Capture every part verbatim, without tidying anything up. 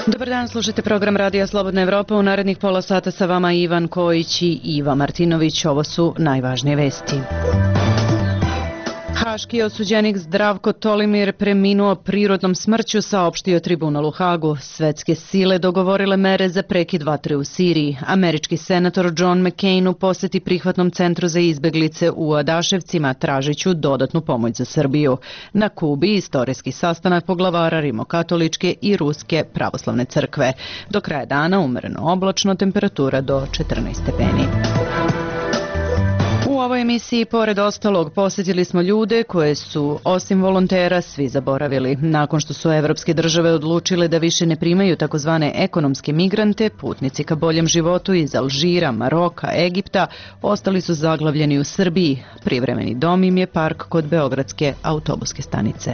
Dobar dan, slušajte program Radija Slobodna Evropa. U narednih pola sata sa vama Ivan Kojić i Iva Martinović. Ovo su najvažnije vesti. Haški osuđenik Zdravko Tolimir preminuo prirodnom smrću, saopštio tribunal u Hagu. Svetske sile dogovorile mere za prekid vatre u Siriji. Američki senator John McCain u poseti prihvatnom centru za izbeglice u Adaševcima, tražiću dodatnu pomoć za Srbiju. Na Kubi istorijski sastanak poglavara Rimokatoličke i Ruske pravoslavne crkve. Do kraja dana umereno oblačno, temperatura do četrnaest stepeni. U ovoj emisiji, pored ostalog, posjetili smo ljude koje su, osim volontera, svi zaboravili. Nakon što su evropske države odlučile da više ne primaju takozvane ekonomske migrante, putnici ka boljem životu iz Alžira, Maroka, Egipta ostali su zaglavljeni u Srbiji. Privremeni dom im je park kod beogradske autobuske stanice.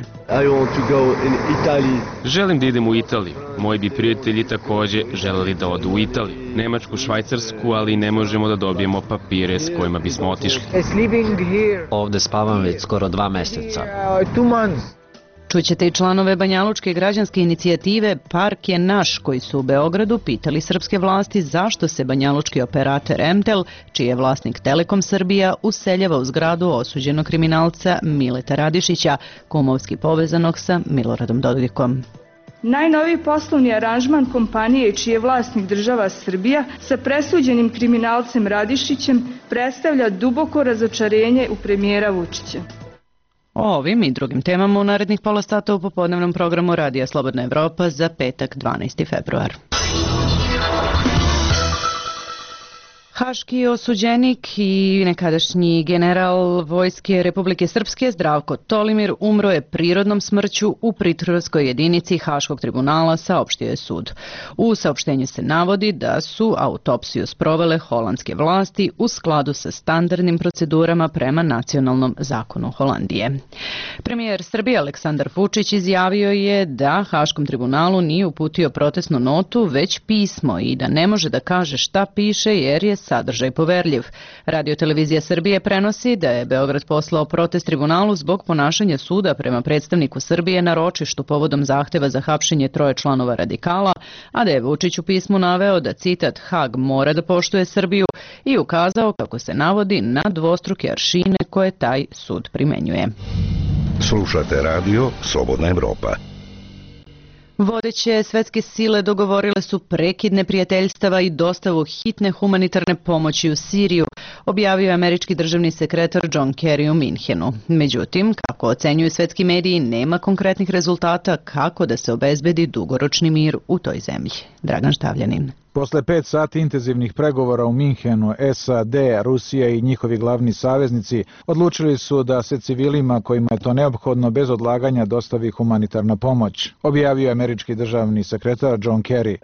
Želim da idem u Italiju. Moji bi prijatelji također želeli da odu u Italiju, Nemačku, Švajcarsku, ali ne možemo da dobijemo papire s kojima bismo otišli. Ovde spavam već skoro dva meseca. Čućete i članove Banjalučke građanske inicijative Park je naš, koji su u Beogradu pitali srpske vlasti zašto se banjalučki operator Emtel, čiji je vlasnik Telekom Srbija, useljava u zgradu osuđenog kriminalca Mileta Radišića, kumovski povezanog sa Miloradom Dodikom. Najnoviji poslovni aranžman kompanije čiji je vlasnik država Srbija sa presuđenim kriminalcem Radišićem predstavlja duboko razočarenje u premijera Vučića. O ovim i drugim temama u narednih pola sata u popodnevnom programu Radija Slobodna Evropa za petak dvanaesti februar. Haški osuđenik i nekadašnji general Vojske Republike Srpske Zdravko Tolimir umro je prirodnom smrću u pritvorskoj jedinici Haškog tribunala, saopštio je sud. U saopštenju se navodi da su autopsiju sprovele holandske vlasti u skladu sa standardnim procedurama prema nacionalnom zakonu Holandije. Premijer Srbije Aleksandar Vučić izjavio je da Haškom tribunalu nije uputio protestnu notu, već pismo i da ne može da kaže šta piše jer je sadržaj poverljiv. Radio-televizija Srbije prenosi da je Beograd poslao protest tribunalu zbog ponašanja suda prema predstavniku Srbije na ročištu povodom zahteva za hapšenje troje članova radikala, a da je Vučić u pismu naveo da, citat, Hag mora da poštuje Srbiju i ukazao, kako se navodi, na dvostruke aršine koje taj sud primenjuje. Slušate radio Slobodna Evropa. Vodeće svetske sile dogovorile su prekid neprijateljstava i dostavu hitne humanitarne pomoći u Siriju, objavio je američki državni sekretar John Kerry u Minhenu. Međutim, kako ocenjuju svetski mediji, nema konkretnih rezultata kako da se obezbedi dugoročni mir u toj zemlji. Dragan Štavljanin. Posle pet sati intenzivnih pregovora u Minhenu, S A D, Rusija i njihovi glavni saveznici odlučili su da se civilima kojima je to neophodno bez odlaganja dostavi humanitarna pomoć, objavio je američki državni sekretar John Kerry.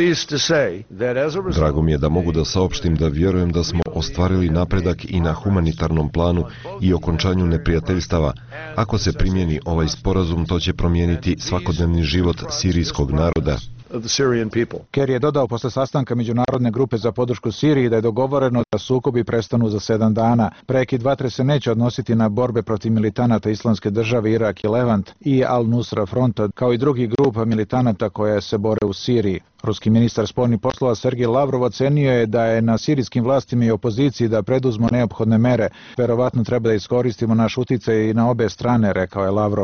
Drago mi je da mogu da saopštim da vjerujem da smo ostvarili napredak i na humanitarnom planu i okončanju neprijateljstava. Ako se primjeni ovaj sporazum, to će promijeniti svakodnevni život sirijskog naroda. Kerry je dodao posle sastanka Međunarodne grupe za podršku Siriji da je dogovoreno da sukobi prestanu za sedam dana. Prekid vatre se neće odnositi na borbe protiv militanata Islamske države Irak i Levant i Al-Nusra fronta, kao i drugih grupa militanata koje se bore u Siriji. Ruski ministar spoljnih poslova Sergej Lavrov ocenio je da je na sirijskim vlastima i opoziciji da preduzmu neophodne mere. Verovatno treba da iskoristimo naš uticaj i na obe strane, rekao je Lavrov.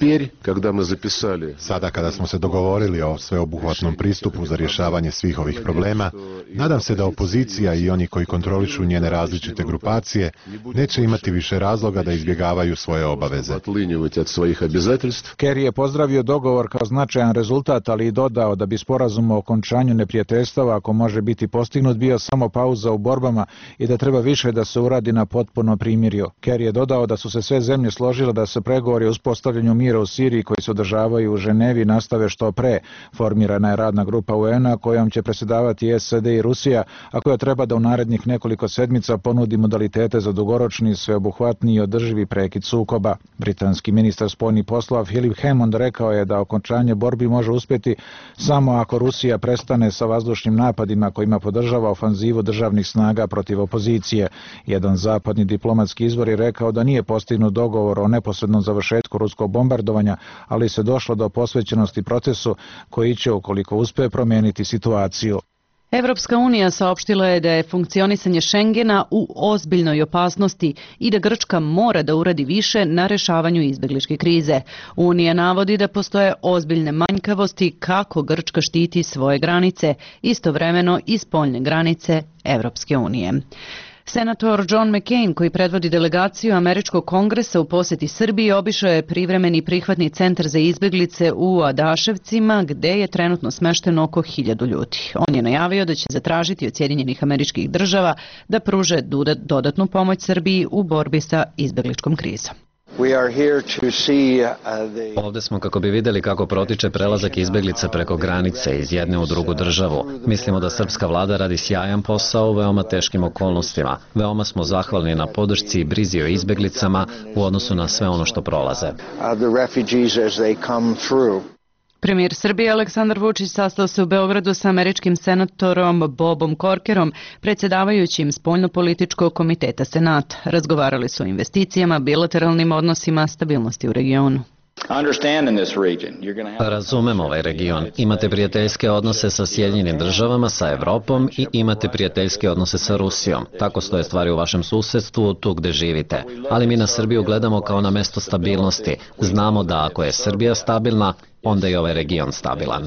Sada kada smo se dogovorili o sveobuhvatnom pristupu za rješavanje svih ovih problema, nadam se da opozicija i oni koji kontrolišu njene različite grupacije neće imati više razloga da izbjegavaju svoje obaveze. Kerry je pozdravio dogovor kao značajan rezultat, ali i dodao da bi sporazum o okončanju neprijateljstava, ako može biti postignut, bio samo pauza u borbama i da treba više da se uradi na potpuno primirju. Kerry je dodao da su se sve zemlje složile da se pregovori o uspostavljanju mira u Siriji koji se održavaju u Ženevi nastave što pre. Formirana je radna grupa U N-a kojom će predsjedavati S A D i Rusija, a koja treba da u narednih nekoliko sedmica ponudi modalitete za dugoročni, sveobuhvatni i održivi prekid sukoba. Britanski ministar spoljnih poslova Philip Hammond rekao je da okončanje borbi može uspjeti samo ako Rusija Srbija prestane sa vazdušnim napadima kojima podržava ofanzivu državnih snaga protiv opozicije. Jedan zapadni diplomatski izvor je rekao da nije postignut dogovor o neposrednom završetku ruskog bombardovanja, ali se došlo do posvećenosti procesu koji će, ukoliko uspe, promijeniti situaciju. Evropska unija saopštila je da je funkcionisanje Šengena u ozbiljnoj opasnosti i da Grčka mora da uradi više na rešavanju izbegličke krize. Unija navodi da postoje ozbiljne manjkavosti kako Grčka štiti svoje granice, istovremeno i spoljne granice Evropske unije. Senator John McCain, koji predvodi delegaciju Američkog kongresa u poseti Srbiji, obišao je privremeni prihvatni centar za izbeglice u Adaševcima, gde je trenutno smešteno oko hiljadu ljudi. On je najavio da će zatražiti od Sjedinjenih Američkih Država da pruže dodatnu pomoć Srbiji u borbi sa izbegličkom krizom. Ovde smo kako bi videli kako protiče prelazak izbeglica preko granice iz jedne u drugu državu. Mislimo da srpska vlada radi sjajan posao u veoma teškim okolnostima. Veoma smo zahvalni na podršci i brizi o izbeglicama u odnosu na sve ono što prolaze. Premijer Srbije Aleksandar Vučić sastao se u Beogradu sa američkim senatorom Bobom Corkerom, predsjedavajućim spoljnopolitičkog komiteta Senata. Razgovarali su o investicijama, bilateralnim odnosima, stabilnosti u regionu. Razumem ovaj region. Imate prijateljske odnose sa Sjedinjenim državama, sa Evropom i imate prijateljske odnose sa Rusijom. Tako stoje stvari u vašem susedstvu, tu gde živite. Ali mi na Srbiju gledamo kao na mesto stabilnosti. Znamo da ako je Srbija stabilna, onda je ovaj region stabilan.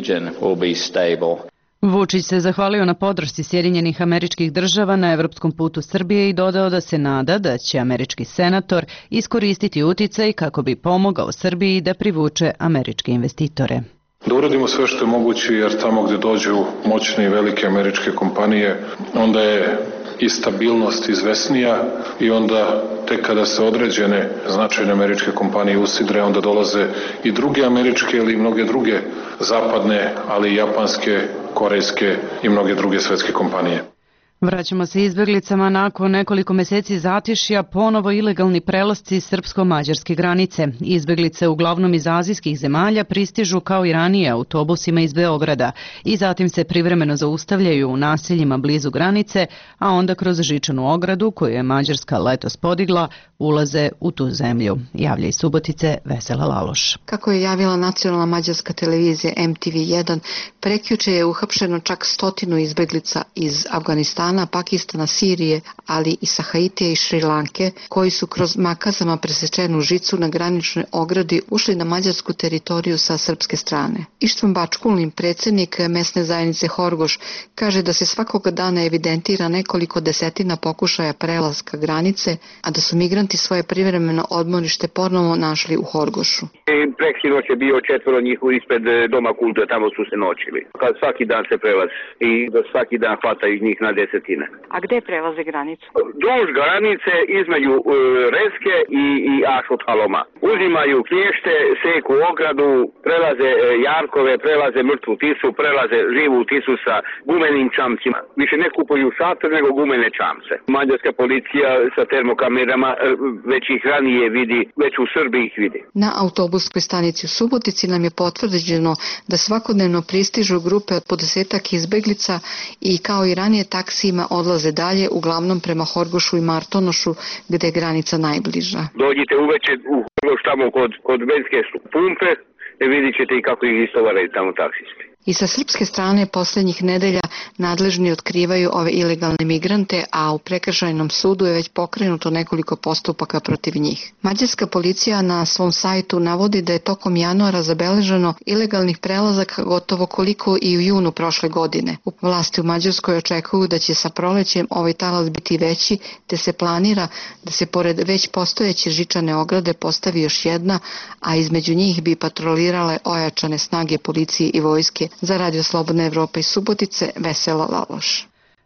Vučić se zahvalio na podršci Sjedinjenih Američkih Država na evropskom putu Srbije i dodao da se nada da će američki senator iskoristiti uticaj kako bi pomogao Srbiji da privuče američke investitore. Da uradimo sve što je moguće, jer tamo gde dođu moćne i velike američke kompanije, onda je i stabilnost izvesnija i onda tek kada se određene značajne američke kompanije usidre, onda dolaze i druge američke ili mnoge druge zapadne, ali i japanske, korejske i mnoge druge svetske kompanije. Vraćamo se izbjeglicama. Nakon nekoliko meseci zatišja ponovo ilegalni prelasci srpsko-mađarske granice. Izbjeglice uglavnom iz azijskih zemalja pristižu kao i ranije autobusima iz Beograda i zatim se privremeno zaustavljaju u naseljima blizu granice, a onda kroz žičanu ogradu koju je Mađarska letos podigla ulaze u tu zemlju. Javlja iz Subotice Vesela Laloš. Kako je javila nacionalna mađarska televizija M T V jedan, prekjuče je uhapšeno čak stotinu izbjeglica iz Afganistana, Pakistana, Sirije, ali i sa Haitija i Šri Lanke, koji su kroz makazama presečenu žicu na graničnoj ogradi ušli na mađarsku teritoriju sa srpske strane. Ištvan Bačkulin, predsjednik mesne zajednice Horgoš, kaže da se svakoga dana evidentira nekoliko desetina pokušaja prelaska granice, a da su migranti svoje privremeno odmorište ponovo našli u Horgošu. Preksinoć je bio četvoro njih ispred Doma kulture, tamo su se noćili. Kad svaki dan se prelazi i da svaki dan hvataju njih na desetine. A gde prelaze granicu? Duž granice između uh, Reske i, i Ašothaloma. Uzimaju klješte, seku ogradu, prelaze uh, jarkove, prelaze mrtvu tisu, prelaze živu tisu sa gumenim čamcima. Više ne kupuju šator nego gumene čamce. Mađarska policija sa termokamerama uh, već ih ranije vidi, već u Srbiji ih vidi. Na autobuskoj stanici u Subotici nam je potvrđeno da svakodnevno pristižu grupe od po desetak izbeglica i kao i ranije taksijima odlaze dalje, uglavnom prema Horgošu i Martonošu, gde je granica najbliža. Dođite uveče u Horgoš tamo kod, kod benzinske pumpe i vidit ćete i kako ih istovaraju tamo taksisti. I sa srpske strane posljednjih nedelja nadležni otkrivaju ove ilegalne migrante, a u prekršajnom sudu je već pokrenuto nekoliko postupaka protiv njih. Mađarska policija na svom sajtu navodi da je tokom januara zabeleženo ilegalnih prelazaka gotovo koliko i u junu prošle godine. Vlasti u Mađarskoj očekuju da će sa prolećem ovaj talas biti veći, te se planira da se pored već postojeće žičane ograde postavi još jedna, a između njih bi patrolirale ojačane snage policije i vojske. Za Radio Slobodna Evropa iz Subotice, Vesela Laloš.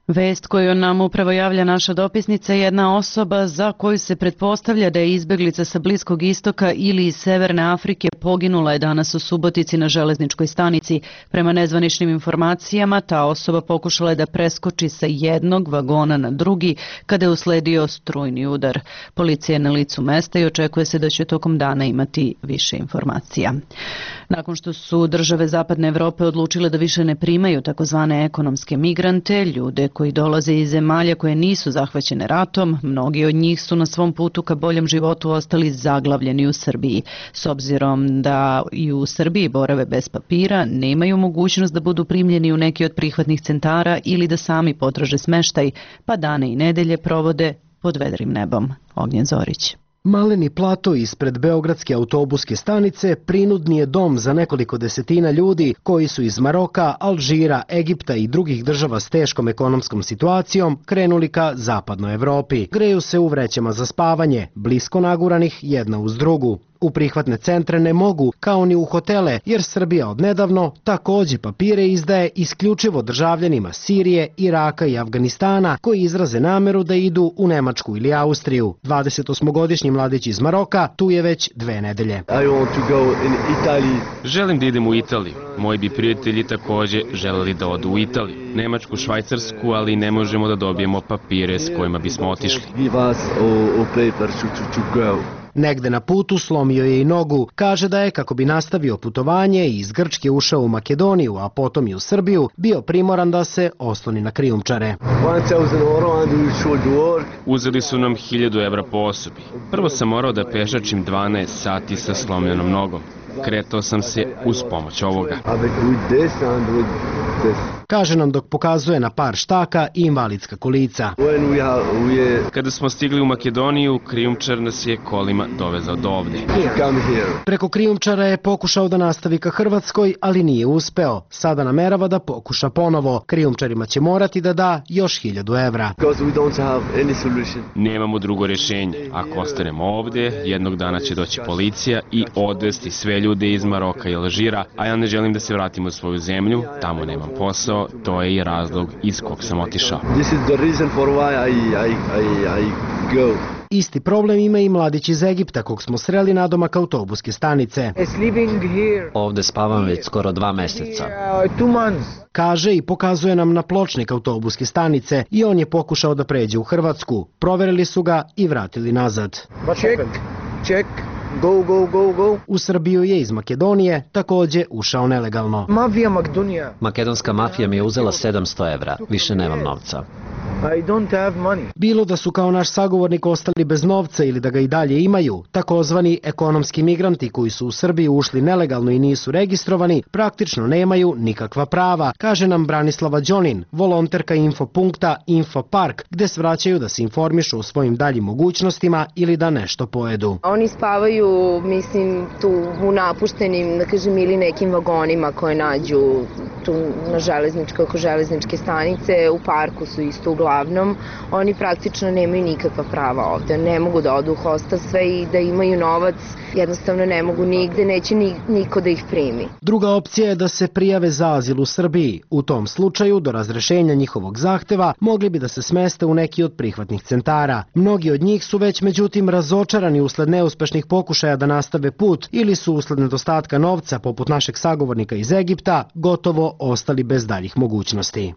Vest koju nam upravo javlja naša dopisnica je jedna osoba za koju se pretpostavlja da je izbeglica sa Bliskog istoka ili iz Severne Afrike poginula je danas u Subotici na železničkoj stanici. Prema nezvaničnim informacijama, ta osoba pokušala je da preskoči sa jednog vagona na drugi kada je usledio strujni udar. Policija je na licu mesta i očekuje se da će tokom dana imati više informacija. Nakon što su države Zapadne Evrope odlučile da više ne primaju takozvane ekonomske migrante, ljude koji dolaze iz zemalja koje nisu zahvaćene ratom, mnogi od njih su na svom putu ka boljem životu ostali zaglavljeni u Srbiji. S obzirom da i u Srbiji borave bez papira, nemaju mogućnost da budu primljeni u neki od prihvatnih centara ili da sami potraže smeštaj, pa dane i nedelje provode pod vedrim nebom. Ognjen Zorić. Maleni plato ispred beogradske autobuske stanice prinudni je dom za nekoliko desetina ljudi koji su iz Maroka, Alžira, Egipta i drugih država s teškom ekonomskom situacijom krenuli ka zapadnoj Evropi. Greju se u vrećama za spavanje, blisko naguranih jedna uz drugu. U prihvatne centre ne mogu, kao ni u hotele, jer Srbija odnedavno takođe papire izdaje isključivo državljanima Sirije, Iraka i Afganistana koji izraze nameru da idu u Nemačku ili Austriju. dvadesetosmogodišnji mladić iz Maroka tu je već dve nedelje. Želim da idem u Italiju. Moji bi prijatelji takođe želeli da odu u Italiju, Nemačku, Švajcarsku, ali ne možemo da dobijemo papire s kojima bismo otišli. Negde na putu slomio je i nogu. Kaže da je, kako bi nastavio putovanje i iz Grčke ušao u Makedoniju, a potom i u Srbiju, bio primoran da se osloni na krijumčare. Uzeli su nam hiljadu evra po osobi. Prvo sam morao da pešačim dvanaest sati sa slomljenom nogom. Kretao sam se uz pomoć ovoga. Kaže nam dok pokazuje na par štaka i invalidska kolica. Kada smo stigli u Makedoniju, krijumčar nas je kolima dovezao do ovde. Preko krijumčara je pokušao da nastavi ka Hrvatskoj, ali nije uspeo. Sada namerava da pokuša ponovo. Krijumčarima će morati da da još hiljadu evra. Nemamo drugo rješenje. Ako ostanemo ovde, jednog dana će doći policija i odvesti sve ljude iz Maroka i Alžira, a ja ne želim da se vratim u svoju zemlju, tamo nemam posao. To je i razlog iz kog sam otišao. Isti problem ima i mladić iz Egipta kog smo sreli nadomak autobuske stanice. Ovde spavam već skoro dva meseca. Kaže i pokazuje nam na pločnik autobuske stanice i on je pokušao da pređe u Hrvatsku. Proverili su ga i vratili nazad. Check, check. Go, go, go, go. U Srbiju je iz Makedonije takođe ušao nelegalno. Mafija Makedonija. Makedonska mafija mi je uzela sedamsto evra. Više nemam novca. I don't have money. Bilo da su kao naš sagovornik ostali bez novca ili da ga i dalje imaju, takozvani ekonomski migranti koji su u Srbiju ušli nelegalno i nisu registrovani, praktično nemaju nikakva prava, kaže nam Branislava Đonin, volonterka infopunkta Infopark, gde svraćaju da se informišu o svojim daljim mogućnostima ili da nešto pojedu. Oni spavaju, mislim, tu u napuštenim, da kažem, ili nekim vagonima koje nađu tu na železničkoj, oko železničke stanice, u parku su isto uglavnom. Oni praktično nemaju nikakva prava ovde, ne mogu da odu u hostel sve i da imaju novac, jednostavno ne mogu nigde, neće ni, niko da ih primi. Druga opcija je da se prijave za azil u Srbiji. U tom slučaju, do razrešenja njihovog zahteva, mogli bi da se smeste u neki od prihvatnih centara. Mnogi od njih su već međutim razočarani usled neuspešnih pokušaja da nastave put ili su usled nedostatka novca, poput našeg sagovornika iz Egipta, gotovo ostali bez daljih mogućnosti.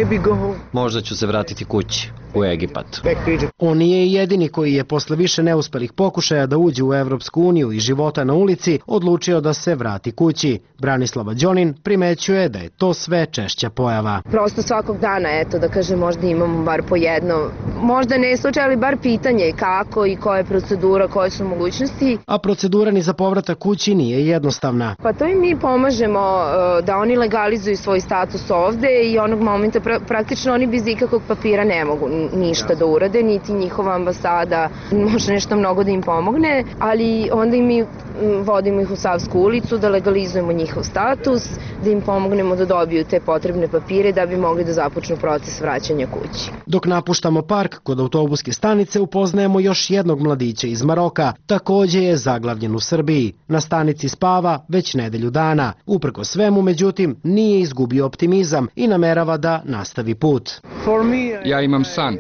Možda ću se vratiti kući, u Egipat. On nije jedini koji je posle više neuspelih pokušaja da uđe u Evropsku uniju i života na ulici odlučio da se vrati kući. Branislava Đonin primećuje da je to sve češća pojava. Prosto svakog dana, eto da kažem, možda imamo bar po jedno, možda ne slučaj, ali bar pitanje kako i koja je procedura, koje su mogućnosti. A procedura ni za povratak kući nije jednostavna. Pa to i mi pomažemo da oni legalizuju svoj status ovde i onog momenta pra praktično oni bez ikakvog papira ne mogu ništa da urade, niti njihova ambasada može nešto mnogo da im pomogne, ali onda i mi vodimo ih u Savsku ulicu da legalizujemo njihov status, da im pomognemo da dobiju te potrebne papire da bi mogli da započnu proces vraćanja kući. Dok napuštamo park kod autobuske stanice upoznajemo još jednog mladića iz Maroka, takođe je zaglavljen u Srbiji. Na stanici spava već nedelju dana. Uprko svemu, međutim, nije izgubio optimizam i namerava da nastavi put. Ja imam san.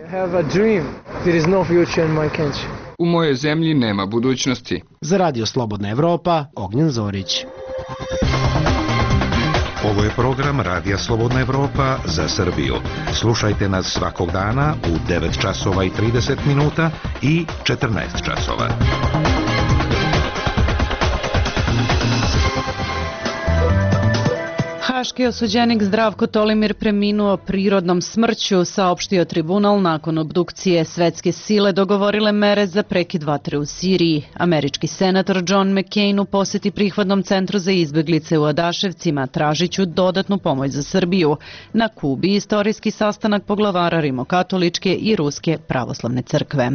U mojoj zemlji nema budućnosti. Za Radio Slobodna Evropa, Ognjen Zorić. Ovo je program Radija Slobodna Evropa za Srbiju. Slušajte nas svakog dana u devet časova i trideset minuta i četrnaest časova. Haški osuđenik Zdravko Tolimir preminuo prirodnom smrću, saopštio tribunal nakon obdukcije. Svetske sile dogovorile mere za prekid vatre u Siriji. Američki senator John McCain u poseti prihvatnom centru za izbeglice u Adaševcima tražiću dodatnu pomoć za Srbiju. Na Kubi istorijski sastanak poglavara Rimokatoličke i Ruske pravoslavne crkve.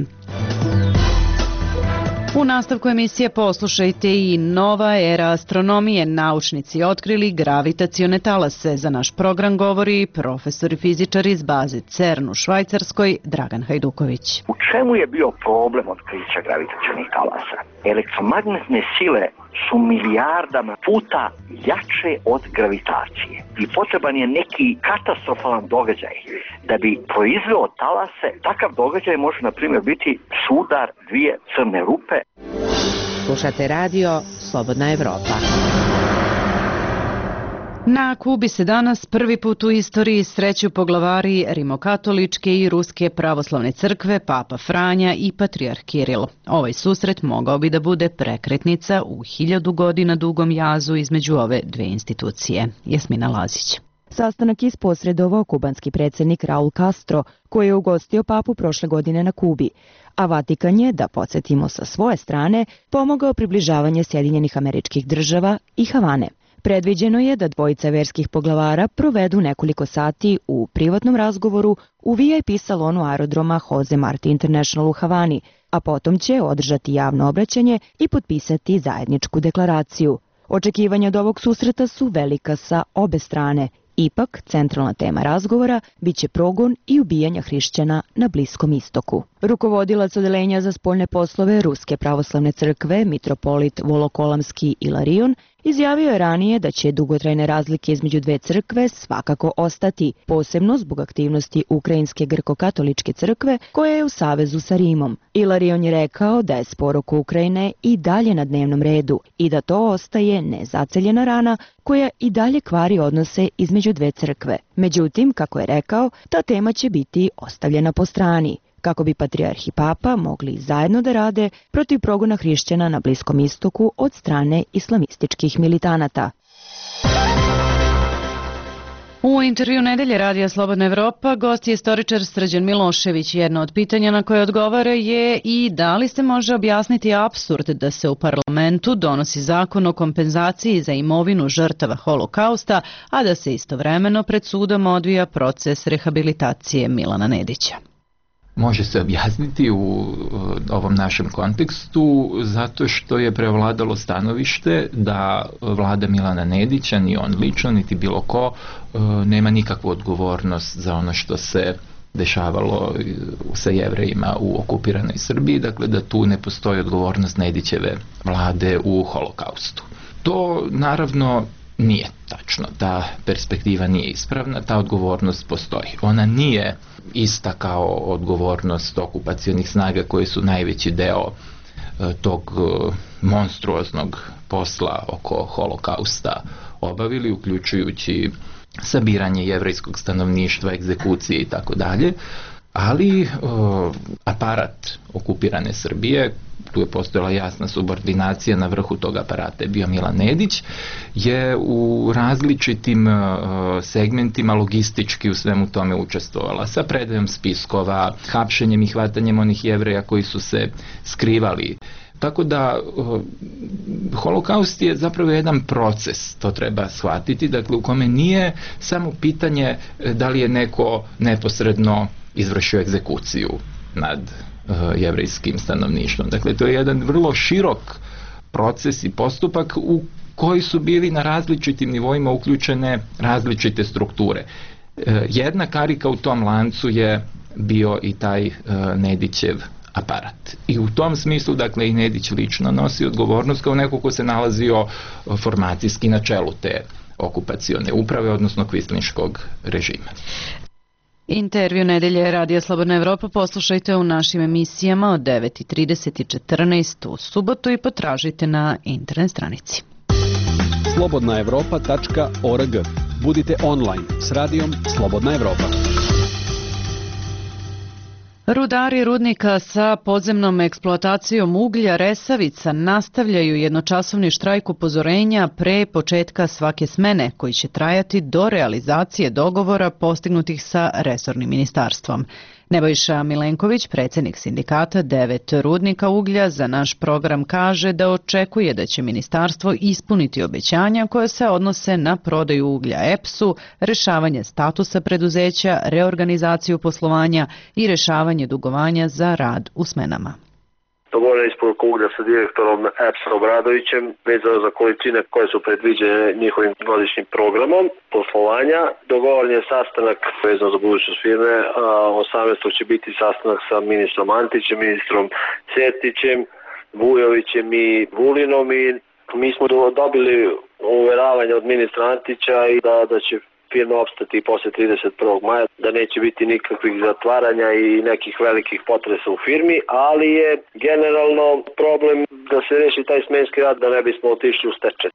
U nastavku emisije poslušajte i nova era astronomije. Naučnici otkrili gravitacione talase. Za naš program govori profesor i fizičar iz baze CERN u Švajcarskoj, Dragan Hajduković. U čemu je bio problem otkrića gravitacionih talasa? Elektromagnetne sile su milijardama puta jače od gravitacije i potreban je neki katastrofalan događaj da bi proizveo talase. Takav događaj može, na primjer, biti sudar dvije crne rupe. Slušate radio Slobodna Evropa. Na Kubi se danas prvi put u istoriji sreću poglavari Rimokatoličke i Ruske pravoslavne crkve, Papa Franja i Patrijarh Kiril. Ovaj susret mogao bi da bude prekretnica u hiljadu godina dugom jazu između ove dve institucije. Jasmina Lazić. Sastanak isposredovao kubanski predsjednik Raul Castro, koji je ugostio papu prošle godine na Kubi, a Vatikan je, da podsjetimo sa svoje strane, pomogao približavanje Sjedinjenih Američkih Država i Havane. Predviđeno je da dvojica verskih poglavara provedu nekoliko sati u privatnom razgovoru u V I P salonu aerodroma Jose Marti International u Havani, a potom će održati javno obraćanje i potpisati zajedničku deklaraciju. Očekivanja od ovog susreta su velika sa obe strane. Ipak, centralna tema razgovora biće progon i ubijanja hrišćana na Bliskom istoku. Rukovodilac odelenja za spoljne poslove Ruske pravoslavne crkve, mitropolit Volokolamski Ilarion, izjavio je ranije da će dugotrajne razlike između dve crkve svakako ostati, posebno zbog aktivnosti Ukrajinske grko-katoličke crkve koja je u savezu sa Rimom. Ilarion je rekao da je spor oko Ukrajine i dalje na dnevnom redu i da to ostaje nezaceljena rana koja i dalje kvari odnose između dve crkve. Međutim, kako je rekao, ta tema će biti ostavljena po strani, kako bi patrijarh i papa mogli zajedno da rade protiv progona hrišćana na Bliskom istoku od strane islamističkih militanata. U intervju Nedelje Radija Slobodna Evropa gost je istoričar Srđan Milošević. Jedno od pitanja na koje odgovara je i da li se može objasniti apsurd da se u parlamentu donosi zakon o kompenzaciji za imovinu žrtava holokausta, a da se istovremeno pred sudom odvija proces rehabilitacije Milana Nedića. Može se objasniti u ovom našem kontekstu zato što je prevladalo stanovište da vlada Milana Nedića, ni on lično, niti bilo ko, nema nikakvu odgovornost za ono što se dešavalo sa Jevrejima u okupiranoj Srbiji, dakle da tu ne postoji odgovornost Nedićeve vlade u holokaustu. To naravno nije tačno, ta perspektiva nije ispravna, ta odgovornost postoji. Ona nije ista kao odgovornost okupacionih snaga koji su najveći deo e, tog e, monstruoznog posla oko holokausta obavili, uključujući sabiranje jevrejskog stanovništva, egzekucije i tako dalje, ali e, aparat okupirane Srbije, tu je postojala jasna subordinacija, na vrhu tog aparata je bio Milan Nedić, je u različitim uh, segmentima logistički u svemu tome učestvovala, sa predajom spiskova, hapšenjem i hvatanjem onih Jevreja koji su se skrivali. Tako da uh, holokaust je zapravo jedan proces, to treba shvatiti, dakle u kome nije samo pitanje da li je neko neposredno izvršio egzekuciju nad jevrejskim stanovništvom. Dakle, to je jedan vrlo širok proces i postupak u koji su bili na različitim nivoima uključene različite strukture. Jedna karika u tom lancu je bio i taj Nedićev aparat. I u tom smislu, dakle, i Nedić lično nosi odgovornost kao neko ko se nalazio formacijski na čelu te okupacione uprave, odnosno kvislinškog režima. Intervju nedelje Radija Slobodna Evropa poslušajte u našim emisijama od devet i trideset i četrnaest u subotu i potražite na internet stranici. slobodna evropa tačka org. Budite online s radijom Slobodna Evropa. Rudari rudnika sa podzemnom eksploatacijom uglja Resavica nastavljaju jednočasovni štrajk upozorenja pre početka svake smene, koji će trajati do realizacije dogovora postignutih sa resornim ministarstvom. Nebojša Milenković, predsjednik sindikata devet rudnika uglja, za naš program kaže da očekuje da će ministarstvo ispuniti obećanja koje se odnose na prodaju uglja E P S-u, rešavanje statusa preduzeća, reorganizaciju poslovanja i rešavanje dugovanja za rad u smenama. Dogovorena isporuka uglja sa direktorom E P S-a Obradovićem vezano za količine koje su predviđene njihovim godišnjim programom poslovanja. Dogovoren je sastanak vezano za budućnost firme, a osamnaestog će biti sastanak sa ministrom Antićem, ministrom Sertićem, Vujovićem i Vulinom i mi smo dobili uveravanje od ministra Antića i da, da će firma opstati posle trideset prvog maja, da neće biti nikakvih zatvaranja i nekih velikih potresa u firmi, ali je generalno problem da se reši taj smenski rad da ne bismo otišli u stečaj.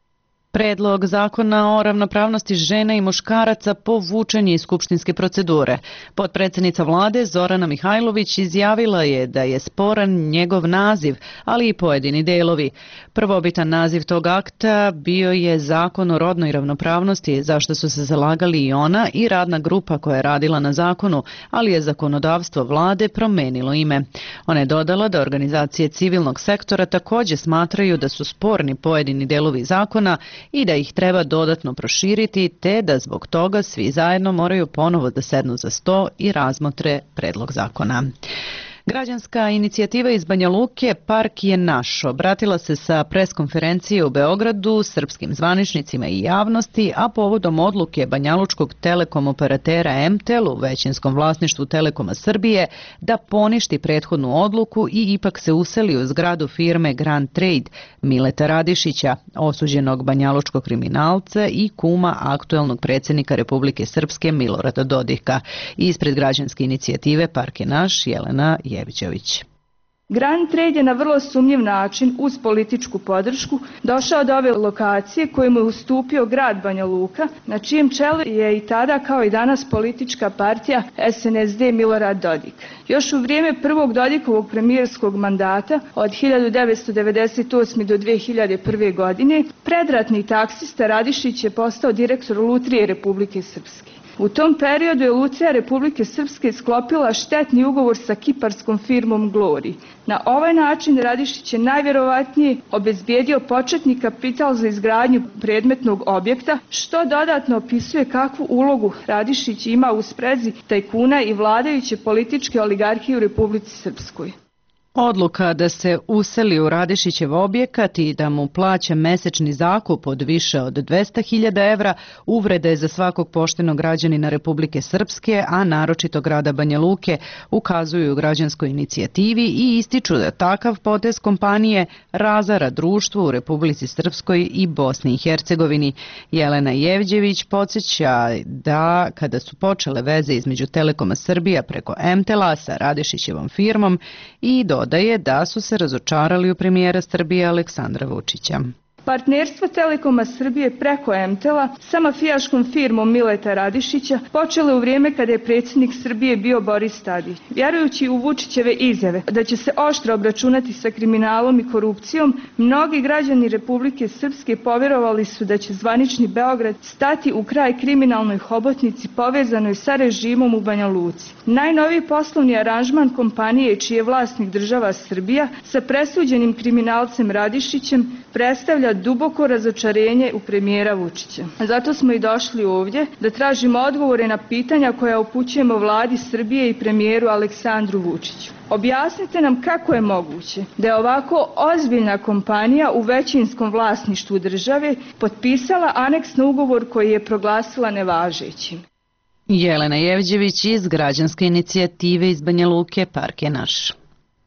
Predlog zakona o ravnopravnosti žena i muškaraca povučen je iz skupštinske procedure. Potpredsjednica vlade Zorana Mihajlović izjavila je da je sporan njegov naziv, ali i pojedini delovi. Prvobitan naziv tog akta bio je Zakon o rodnoj ravnopravnosti, zašto su se zalagali i ona i radna grupa koja je radila na zakonu, ali je zakonodavstvo vlade promenilo ime. Ona je dodala da organizacije civilnog sektora također smatraju da su sporni pojedini delovi zakona i da ih treba dodatno proširiti, te da zbog toga svi zajedno moraju ponovo da sednu za sto i razmotre predlog zakona. Građanska inicijativa iz Banja Luke Park je naš obratila se sa preskonferencije u Beogradu srpskim zvaničnicima i javnosti, a povodom odluke banjalučkog telekom operatera M T E L u većinskom vlasništvu Telekoma Srbije da poništi prethodnu odluku i ipak se useli u zgradu firme Grand Trade Mileta Radišića, osuđenog banjalučkog kriminalca i kuma aktuelnog predsjednika Republike Srpske Milorada Dodika. Ispred građanske inicijative Park je naš Jelena Jevićević. Grand Trade je na vrlo sumnjiv način, uz političku podršku, došao do ove lokacije koju mu je ustupio grad Banja Luka, na čijem čelu je i tada kao i danas politička partija S N S D Milorad Dodik. Još u vrijeme prvog Dodikovog premijerskog mandata od hiljadu devetsto devedeset osme. do dve hiljade prve. godine, predratni taksista Radišić je postao direktor Lutrije Republike Srpske. U tom periodu je Lutrija Republike Srpske sklopila štetni ugovor sa kiparskom firmom Glory. Na ovaj način Radišić je najvjerovatnije obezbijedio početni kapital za izgradnju predmetnog objekta, što dodatno opisuje kakvu ulogu Radišić ima u sprezi tajkuna i vladajuće političke oligarhije u Republici Srpskoj. Odluka da se useli u Radišićev objekat i da mu plaća mesečni zakup od više od dvesta hiljada evra uvrede za svakog poštenog građanina Republike Srpske, a naročito grada Banja Luke, ukazuju u građanskoj inicijativi i ističu da takav potez kompanije razara društvo u Republici Srpskoj i Bosni i Hercegovini. Jelena Jevđević podsjeća da kada su počele veze između Telekoma Srbija preko M T E L-a sa Radišićevom firmom i do dodaje da su se razočarali u premijera Srbije Aleksandra Vučića. Partnerstvo Telekoma Srbije preko M T E L-a sa mafijaškom firmom Mileta Radišića počelo u vrijeme kada je predsjednik Srbije bio Boris Tadić. Vjerujući u Vučićeve izjave da će se oštro obračunati sa kriminalom i korupcijom, mnogi građani Republike Srpske povjerovali su da će zvanični Beograd stati u kraj kriminalnoj hobotnici povezanoj sa režimom u Banja Luci. Najnoviji poslovni aranžman kompanije čiji je vlasnik država Srbija sa presuđenim kriminalcem Radišićem predstavlja duboko razočarenje u premijera Vučića. Zato smo i došli ovdje da tražimo odgovore na pitanja koja upućujemo vladi Srbije i premijeru Aleksandru Vučiću. Objasnite nam kako je moguće da je ovako ozbiljna kompanija u većinskom vlasništvu države potpisala aneks na ugovor koji je proglasila nevažećim. Jelena Jevđević iz građanske inicijative iz Banja Luke Park je naš.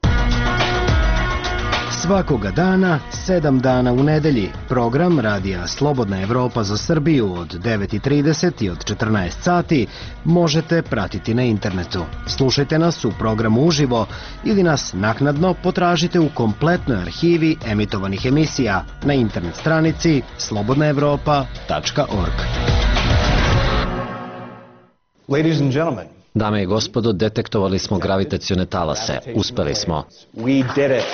Svakoga dana, sedam dana u nedelji, program Radija Slobodna Evropa za Srbiju od devet i trideset i od četrnaest sati možete pratiti na internetu. Slušajte nas u programu uživo ili nas naknadno potražite u kompletnoj arhivi emitovanih emisija na internet stranici slobodna evropa tačka org. Ladies and gentlemen, dame i gospodo, detektovali smo gravitacione talase. Uspeli smo. We did it.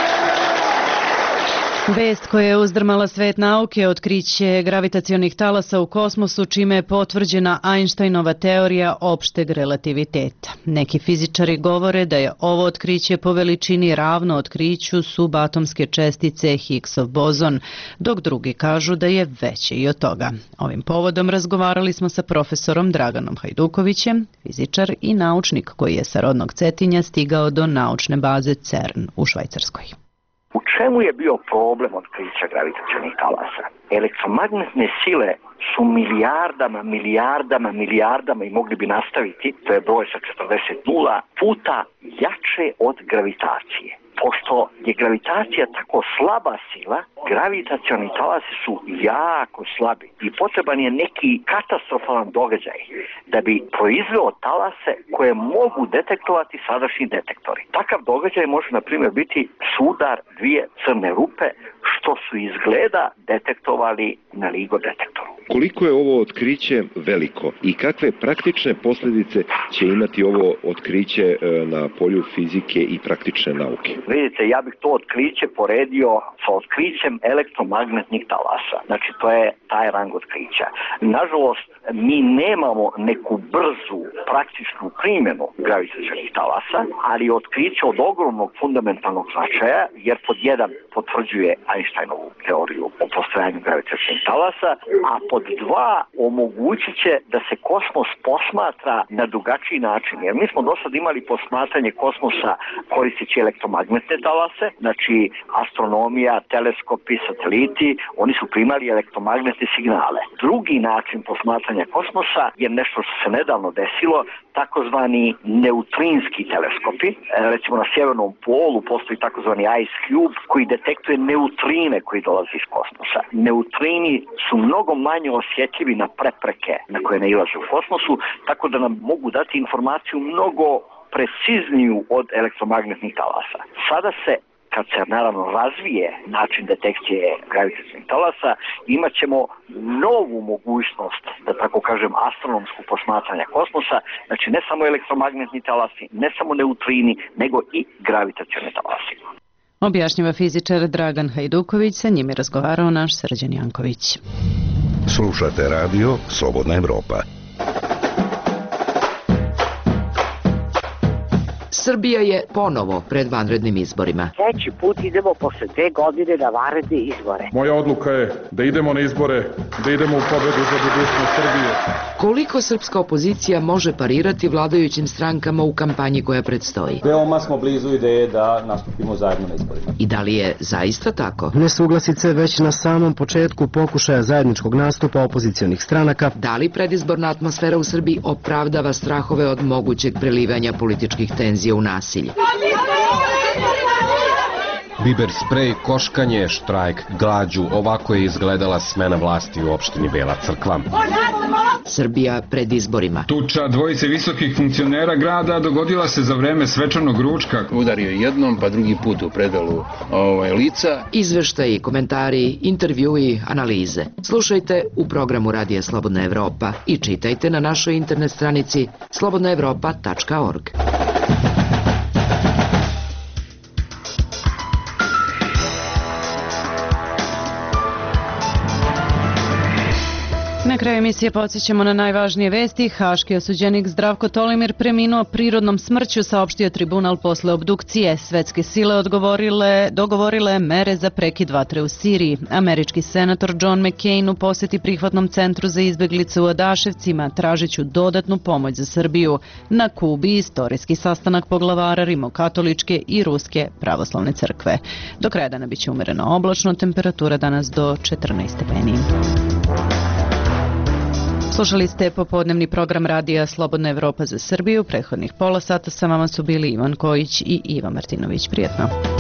Vest koja je uzdrmala svet nauke, otkriće gravitacionih talasa u kosmosu, čime je potvrđena Einsteinova teorija opšteg relativiteta. Neki fizičari govore da je ovo otkriće po veličini ravno otkriću subatomske čestice Higgsov bozon, dok drugi kažu da je veće i od toga. Ovim povodom razgovarali smo sa profesorom Draganom Hajdukovićem, fizičar i naučnik koji je sa rodnog Cetinja stigao do naučne baze CERN u Švajcarskoj. U čemu je bio problem otkrića gravitacionih talasa? Elektromagnetne sile su milijardama, milijardama, milijardama i mogli bi nastaviti, to je broj sa četrdeset nula, puta jače od gravitacije. Pošto je gravitacija tako slaba sila, gravitacioni talasi su jako slabi i potreban je neki katastrofalan događaj da bi proizveo talase koje mogu detektovati sadašnji detektori. Takav događaj može, na primjer, biti sudar dvije crne rupe, što su izgleda detektovali na LIGO detektoru. Koliko je ovo otkriće veliko i kakve praktične posljedice će imati ovo otkriće na polju fizike i praktične nauke? Vidite, ja bih to otkriće poredio sa otkrićem elektromagnetnih talasa. Znači, to je taj rang otkrića. Nažalost, mi nemamo neku brzu praktičnu primjenu gravitacionih talasa, ali otkriće od ogromnog fundamentalnog značaja, jer pod jedan potvrđuje Einsteinovu teoriju o postojanju gravitacionih talasa, a pod dva omogućit će da se kosmos posmatra na drugačiji način. Jer mi smo do sad imali posmatranje kosmosa koristeći elektromagnetne talase, znači astronomija, teleskopi, sateliti, oni su primali elektromagnetne signale. Drugi način posmatranja kosmosa je nešto što se nedavno desilo, takozvani neutrinski teleskopi. Recimo na sjevernom polu postoji takozvani Ice Cube koji detektuje neutrine koji dolaze iz kosmosa. Neutrini su mnogo manje osjetljivi na prepreke na koje nailaze u kosmosu, tako da nam mogu dati informaciju mnogo precizniju od elektromagnetnih talasa. Sada se, kad se naravno razvije način detekcije gravitacionih talasa, imat ćemo novu mogućnost, da tako kažem, astronomsku posmatranja kosmosa, znači ne samo elektromagnetni talasi, ne samo neutrini, nego i gravitacioni talasi. Objašnjava fizičar Dragan Hajduković, sa njim je razgovarao naš Srđan Janković. Slušate radio Slobodna Evropa. Srbija je ponovo pred vanrednim izborima. Treći put idemo posle dve godine na vanredne izbore. Moja odluka je da idemo na izbore, da idemo u pobedu za budućnost Srbije. Koliko srpska opozicija može parirati vladajućim strankama u kampanji koja predstoji? Veoma smo blizu ideje da nastupimo zajedno na izborima. I da li je zaista tako? Nesuglasice već na samom početku pokušaja zajedničkog nastupa opozicionih stranaka. Da li predizborna atmosfera u Srbiji opravdava strahove od mogućeg prelivanja političkih tenzija u nasilje? Biber sprej, koškanje, štrajk, glađu, ovako je izgledala smena vlasti u opštini Bela Crkva. Srbija pred izborima. Tuča dvojice visokih funkcionera grada dogodila se za vreme svečanog ručka. Udario jednom, pa drugi put u predelu ovaj, lica. Izveštaji, komentari, intervjui, analize. Slušajte u programu Radija Slobodna Evropa i čitajte na našoj internet stranici slobodna evropa tačka org. Na kraju emisije podsjećamo na najvažnije vesti. Haški osuđenik Zdravko Tolimir preminuo prirodnom smrću, saopštio tribunal posle obdukcije. Svetske sile odgovorile, dogovorile mere za prekid vatre u Siriji. Američki senator John McCain u poseti prihvatnom centru za izbeglice u Adaševcima tražeću dodatnu pomoć za Srbiju. Na Kubi istorijski sastanak poglavara Rimokatoličke i Ruske pravoslavne crkve. Do kraja dana biće umereno oblačno, temperatura danas do četrnaest stepeni. Slušali ste popodnevni program Radija Slobodna Evropa za Srbiju. Prethodnih pola sata sa vama su bili Ivan Kojić i Iva Martinović. Prijetno.